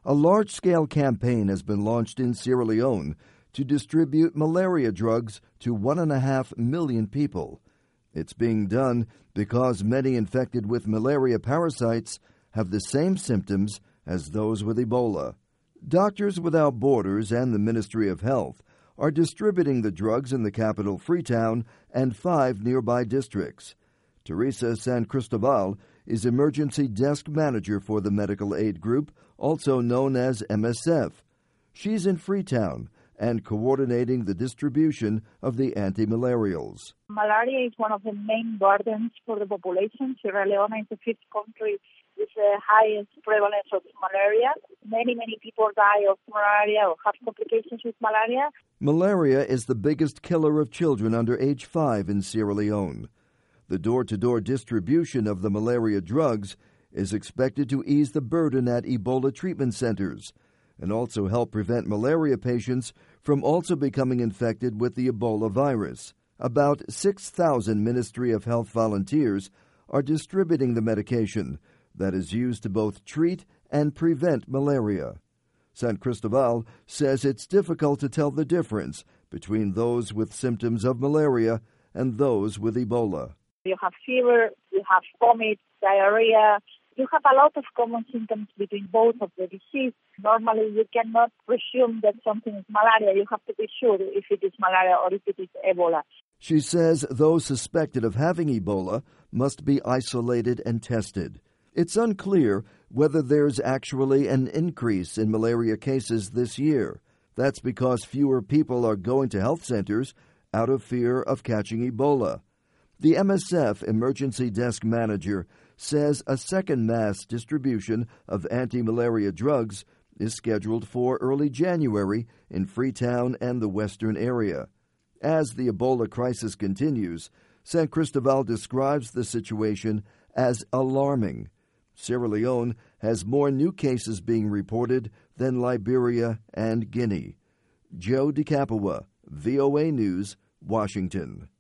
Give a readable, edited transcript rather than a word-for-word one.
A large-scale campaign has been launched in Sierra Leone to distribute malaria drugs to 1.5 million people. It's being done because many infected with malaria parasites have the same symptoms as those with Ebola. Doctors Without Borders and the Ministry of Health are distributing the drugs in the capital, Freetown, and 5 nearby districts. Teresa San Cristobal is Emergency Desk Manager for the Medical Aid Group, also known as MSF. She's in Freetown and coordinating the distribution of the anti-malarials. Malaria is one of the main burdens for the population. Sierra Leone is the 5th country with the highest prevalence of malaria. Many people die of malaria or have complications with malaria. Malaria is the biggest killer of children under age 5 in Sierra Leone. The door-to-door distribution of the malaria drugs is expected to ease the burden at Ebola treatment centers and also help prevent malaria patients from also becoming infected with the Ebola virus. About 6,000 Ministry of Health volunteers are distributing the medication that is used to both treat and prevent malaria. San Cristobal says it's difficult to tell the difference between those with symptoms of malaria and those with Ebola. You have fever, you have vomit, diarrhea. You have a lot of common symptoms between both of the disease. Normally, you cannot presume that something is malaria. You have to be sure if it is malaria or if it is Ebola. She says those suspected of having Ebola must be isolated and tested. It's unclear whether there's actually an increase in malaria cases this year. That's because fewer people are going to health centers out of fear of catching Ebola. The MSF Emergency Desk Manager says a second mass distribution of anti-malaria drugs is scheduled for early January in Freetown and the western area. As the Ebola crisis continues, San Cristobal describes the situation as alarming. Sierra Leone has more new cases being reported than Liberia and Guinea. Joe DeCapua, VOA News, Washington.